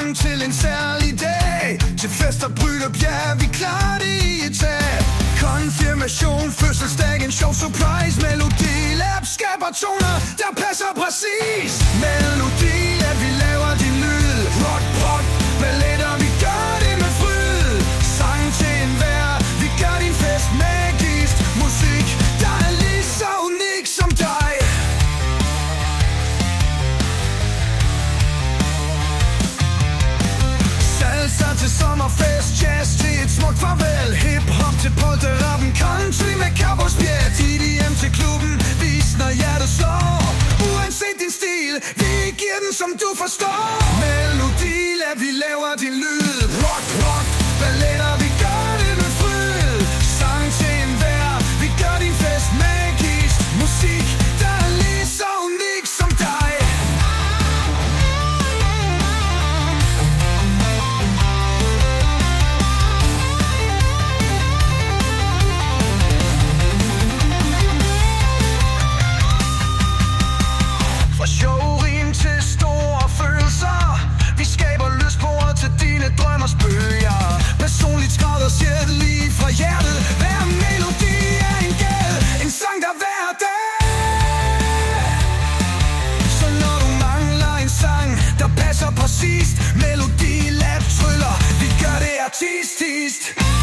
sang til en særlig dag. Til fester, bryllup, ja, vi klarer det i et tag. Konfirmation, fødselsdag, en sjov surprise. Melodi Lab skaber toner, der passer præcis. Melodi Lab, vi laver din lyd. Rock, rock, balletter, vi gør det med fryd. Sang til enhver, vi gør din fest magisk. Musik, der er lige så unik som dig. Salsa til sommerfest, jazz til et smukt farvel. Hip-hop til polterappen, country med cowboyspjæt. EDM til klubben, vis når hjertet slår. Uanset din stil, vi giver den som du forstår. Melodi Lab, vi laver din lyd. Rock, rock, balletter, vi gør det med fryd. Sang til enhver, vi gør din fest magisk. Musik, der er lige så unik som dig. Showrim til store følelser. Vi skaber lystbord til dine drømmers bølger. Personligt skræddersyet lige fra hjertet. Hver melodi er en gade, en sang der hver dag. Så når du mangler en sang, der passer præcist, Melodi Lab tryller, vi gør det artistisk.